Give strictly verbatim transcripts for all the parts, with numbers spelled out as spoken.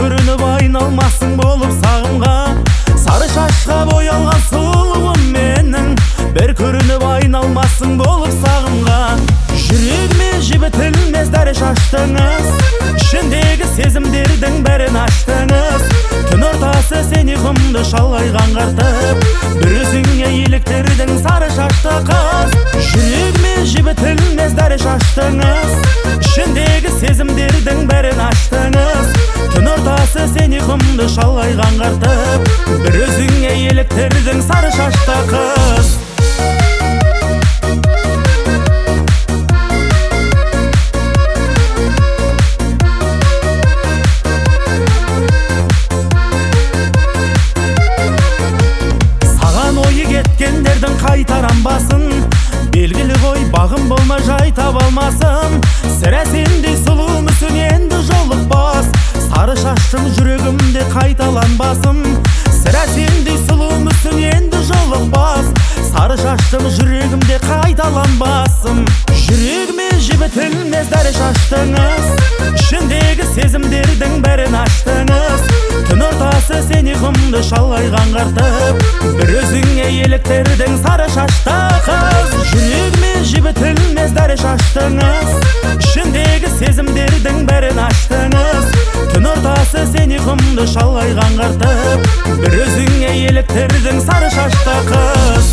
көрініп айналмассың болып сағымға. Сары шашқа боялған сұлуым менің, бір көрініп айналмассың болып сағымға. Жүрегіме жібітілмес дәрі шаштыңыз, ішіндегі сезімдердің бәрін аштыңыз. Түн ортасы сен ұйқымды шалғай қаңғыртып, бір өзіңе еліктірдің сары шашты қыз. Жүрегіме жібітілмес дәрі шаштыңыз, ішіндегі сезімдердің бәрін аштыңыз. Түн ортасы сен ұйқымды шалғай қаңғыртып, бір өзіңе еліктірдің сары шашты қыз. Кеткендердің қайтарам басын, белгілі ғой бағым болма жай таба алмасын. Сірә сендей сұлу мүсін енді жолықпас, сары шаштың жүрегімде қайталанбасын. Сірә сендей сұлу мүсін енді жолықпас, сары шаштың жүрегімде қайталанбасын. Жүрегіме жібітілмес дәрі шаштыңыз, ішіндегі сезімдердің бәрін аштыңыз. Түн ортасы сен ұйқымды шалғай қаңғыртып, бір өзіңе еліктірдің сары шашты қыз. Жүрегіме жібітілмес дәрі шаштыңыз, ішіндегі сезімдердің бәрін аштыңыз. Түн ортасы сен ұйқымды шалғай қаңғыртып, бір өзіңе еліктірдің сары шашты қыз.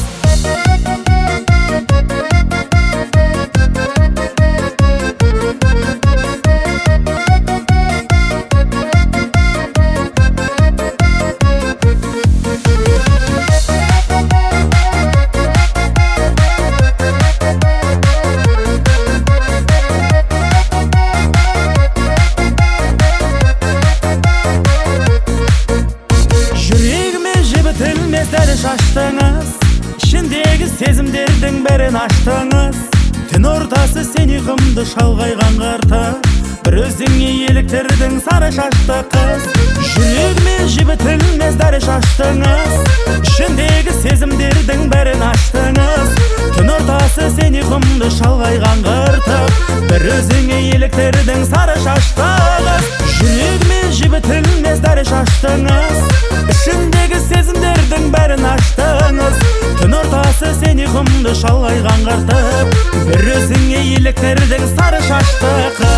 Жібітілмес дәрі шаштыңыз, ішіндегі сезімдердің бәрін аштыңыз. Түн ортасы сен ұйқымды шалғай қаңғыртып, бір өзіңе еліктірдің сары шашты қыз. Жүрегіме жібітілмес дәрі шаштыңыз, ішіндегі сезімдердің бәрін аштыңыз. Түн ортасы сен ұйқымды шалғай қаңғыртып, бір өзіңе еліктірдің сары шашты қыз. Жүрегіме жібітілмес дәрі шаштыңыз, ішіндегі сезімдердің бәрін аштыңыз. Түн ортасы сен ұйқымды шалғай қаңғыртып, бір өзіңе еліктірдің сары шашты қыз.